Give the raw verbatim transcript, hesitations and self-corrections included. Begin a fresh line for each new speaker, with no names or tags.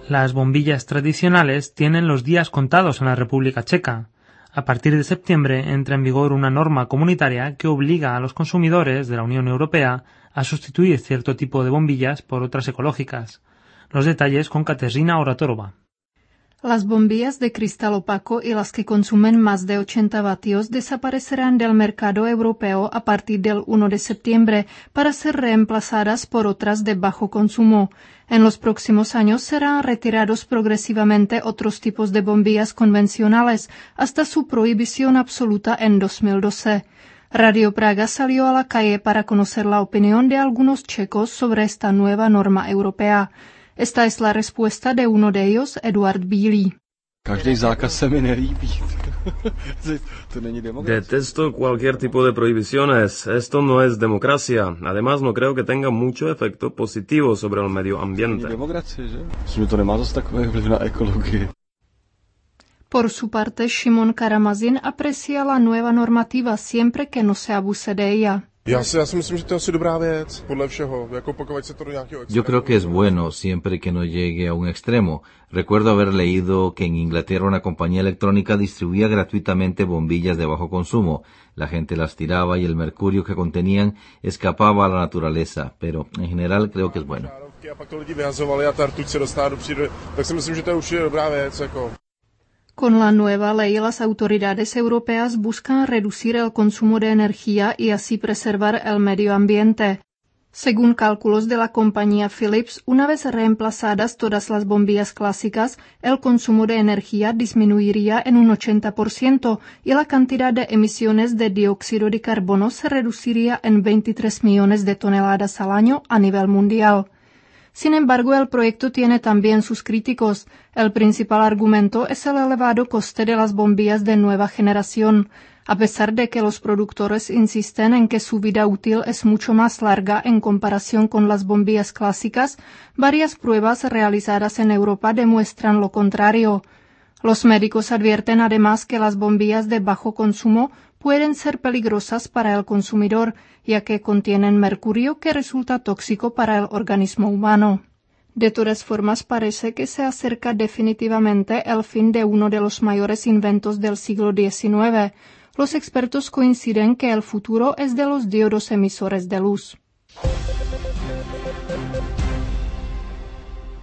Las bombillas tradicionales tienen los días contados en la República Checa. A partir de septiembre entra en vigor una norma comunitaria que obliga a los consumidores de la Unión Europea a sustituir cierto tipo de bombillas por otras ecológicas. Los detalles con Kateřina Oratorova.
Las bombillas de cristal opaco y las que consumen más de ochenta vatios desaparecerán del mercado europeo a partir del primero de septiembre para ser reemplazadas por otras de bajo consumo. En los próximos años serán retirados progresivamente otros tipos de bombillas convencionales hasta su prohibición absoluta en dos mil doce. Radio Praga salió a la calle para conocer la opinión de algunos checos sobre esta nueva norma europea. Esta es la respuesta de uno de ellos, Eduard Bílý.
Každý zákaz se mi nelíbí. To není demokracie.
Detesto cualquier tipo de prohibiciones. Esto no es democracia. Además, no creo que tenga mucho efecto positivo sobre el medio ambiente.
Demokracie, že? Myslím, to nemá zase takové vliv na ekologii.
Por su parte, Šimon Karamazin aprecia la nueva normativa siempre que no se abuse de ella.
Já si, já si myslím, že to je asi dobrá věc, podle všeho, jako pokud se to do nějakého extrému.
Yo creo que es bueno siempre que no llegue a un extremo. Recuerdo haber leído que en Inglaterra una compañía electrónica distribuía gratuitamente bombillas de bajo consumo. La gente las tiraba y el mercurio que contenían escapaba a la naturaleza, pero en general creo que es bueno.
A pak to lidi vyhazovali a ta rtuť se dostala do přírody, tak si myslím, že to je určitě dobrá věc, jako.
Con la nueva ley, las autoridades europeas buscan reducir el consumo de energía y así preservar el medio ambiente. Según cálculos de la compañía Philips, una vez reemplazadas todas las bombillas clásicas, el consumo de energía disminuiría en un ochenta por ciento y la cantidad de emisiones de dióxido de carbono se reduciría en veintitrés millones de toneladas al año a nivel mundial. Sin embargo, el proyecto tiene también sus críticos. El principal argumento es el elevado coste de las bombillas de nueva generación. A pesar de que los productores insisten en que su vida útil es mucho más larga en comparación con las bombillas clásicas, varias pruebas realizadas en Europa demuestran lo contrario. Los médicos advierten además que las bombillas de bajo consumo pueden ser peligrosas para el consumidor, ya que contienen mercurio que resulta tóxico para el organismo humano. De todas formas, parece que se acerca definitivamente el fin de uno de los mayores inventos del siglo diecinueve. Los expertos coinciden que el futuro es de los diodos emisores de luz.